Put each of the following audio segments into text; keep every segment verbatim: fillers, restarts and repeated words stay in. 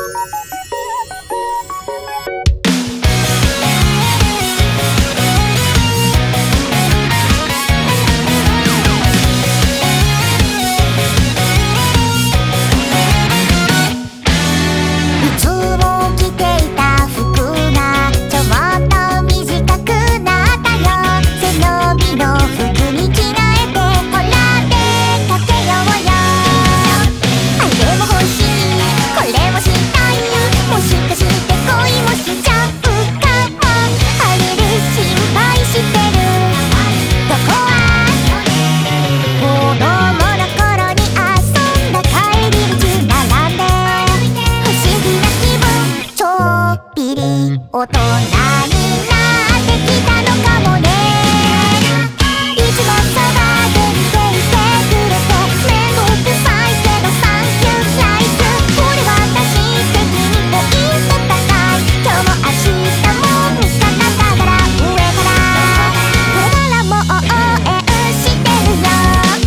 大人になってきたのかもね。いつもそばで見ていてくれてめんどくさいけどサンキューライフ。これ私的にポイント高い。今日も明日も味方だから上からこれからも応援してるよ。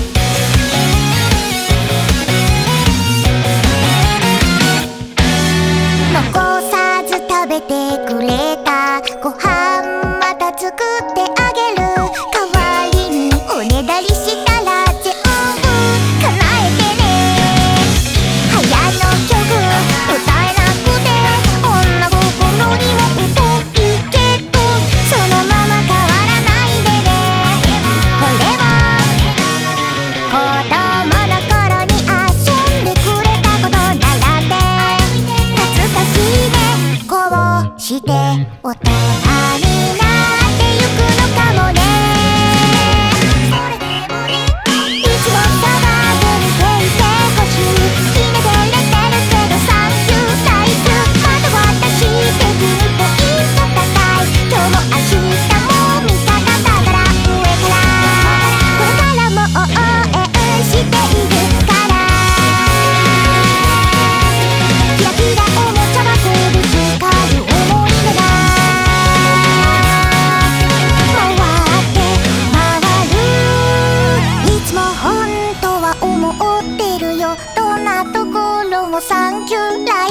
残さず食べてくれたご飯また作ってあげる。代わりにおねだりしたら全部叶えてね。早の曲歌えなくて女心にも疎いけどそのまま変わらないでね。これは子供の頃に遊んでくれたことならで懐かしいね。こうして大人になってゆくのかもね。いつもそばで見ていてほしい。ひねてれてるけどサンキューライフ。まだ私的にポイント高い。今日も明日も味方だから上からこれからも応援しているから。キラキラおもちゃ箱で光る思い出が回って回る。いつも本当は思ってるよ。どんなところもサンキューライフ。